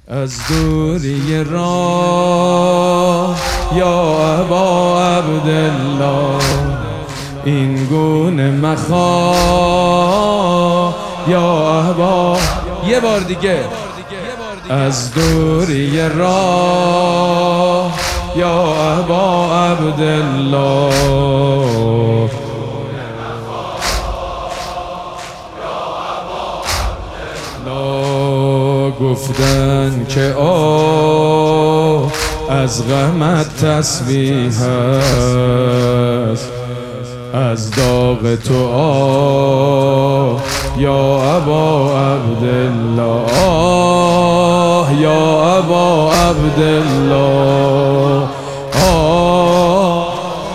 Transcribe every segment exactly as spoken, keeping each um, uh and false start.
از دوری راه یا ابا عبدالله، این گونه مخواه یا ابا. یه بار دیگه. از دوری راه یا ابا عبدالله، گفتن که آه از غمت تسبیح است، از داغ تو آه یا ابا عبدالله، آه یا ابا عبدالله، آه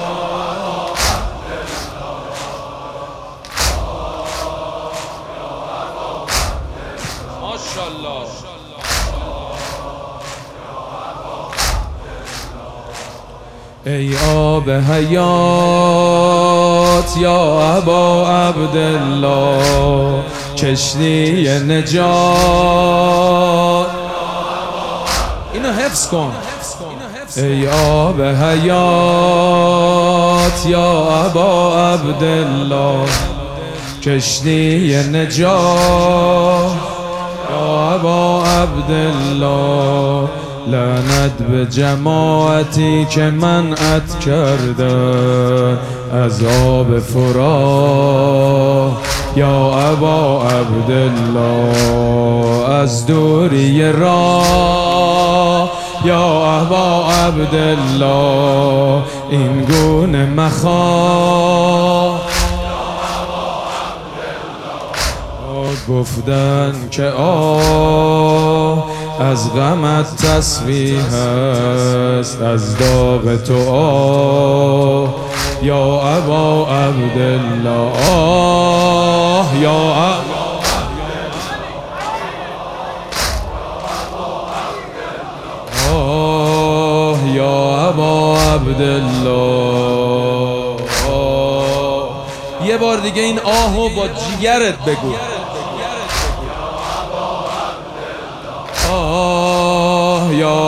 ماشاءالله. ای آب حیات یا ابا عبدالله، کشتی نجات. اینو حفظ کن. ای آب حیات یا ابا عبدالله، کشتی نجات یا ابا عبدالله. لعنت به جماعتی که منعت کردن از آب فرات یا ابا عبدالله، از دوری راه یا ابا عبدالله، این گونه مخواه. گفتن که آه از غمت تسبیح است، از داغ تو آه یا ابا عبدالله، آه یا آه یا ابا عبدالله. یه بار دیگه این آهو با جیگرت بگو. آه یا